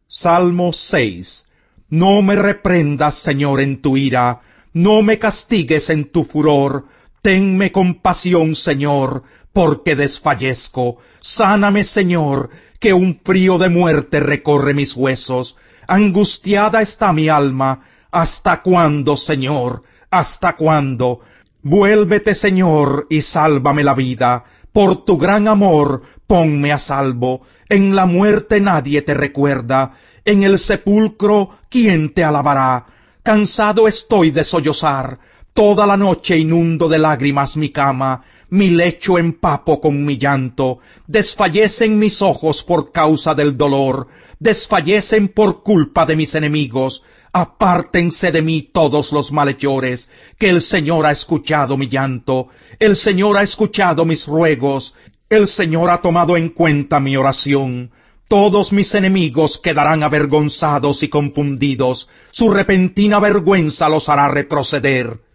Salmo 6. No me reprendas, Señor, en tu ira, no me castigues en tu furor. Tenme compasión, Señor, porque desfallezco. Sáname, Señor, que un frío de muerte recorre mis huesos. Angustiada está mi alma. ¿Hasta cuándo, Señor? ¿Hasta cuándo? Vuélvete, Señor, y sálvame la vida. Por tu gran amor, ponme a salvo. En la muerte nadie te recuerda. En el sepulcro, ¿quién te alabará? Cansado estoy de sollozar. Toda la noche inundo de lágrimas mi cama. Mi lecho empapo con mi llanto. Desfallecen mis ojos por causa del dolor. Desfallecen por culpa de mis enemigos. Apártense de mí todos los malhechores, que el Señor ha escuchado mi llanto, el Señor ha escuchado mis ruegos, el Señor ha tomado en cuenta mi oración. Todos mis enemigos quedarán avergonzados y confundidos, su repentina vergüenza los hará retroceder.